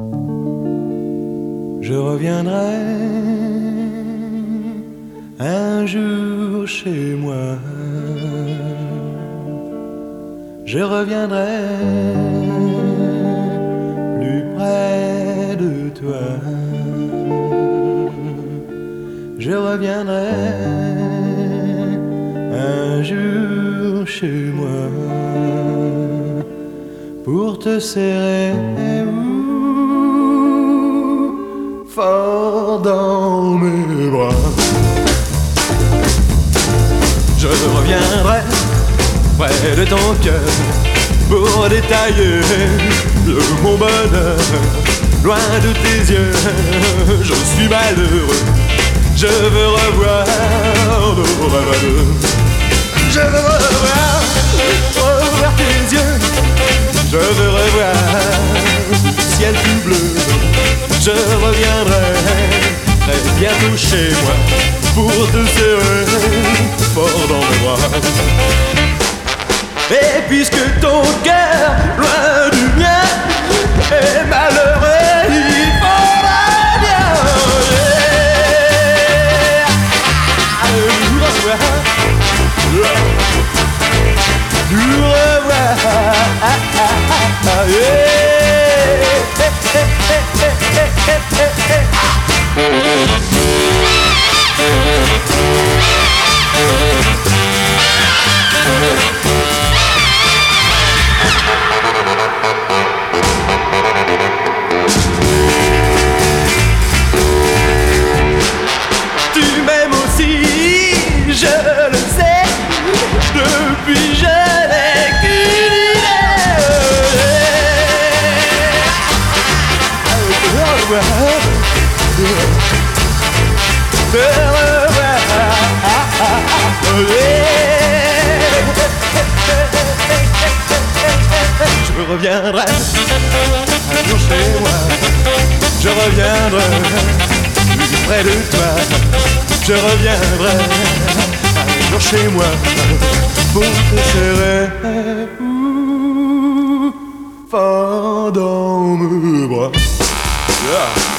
Je reviendrai un jour chez moi. Je reviendrai plus près de toi. Je reviendrai un jour chez moi pour te serrer fort dans mes bras. Je reviendrai près de ton cœur pour détailler mon bonheur. Loin de tes yeux, je suis malheureux. Je veux revoir nos rêves à deux. Je veux revoir tes yeux. Je veux revoir le ciel tout bleu. Je reviendrai très bientôt chez moi pour te serrer fort dans mes bras. Et puisque ton cœur, loin du mien, est malheureux, il faudra bien nous revoir. Nous revoir. Tu m'aimes aussi, je le sais, depuis je n'ai qu'une idée. Te revoir. Je reviendrai un jour chez moi. Je reviendrai plus près de toi. Je reviendrai un jour chez moi pour te serrer fort dans mes bras. Yeah.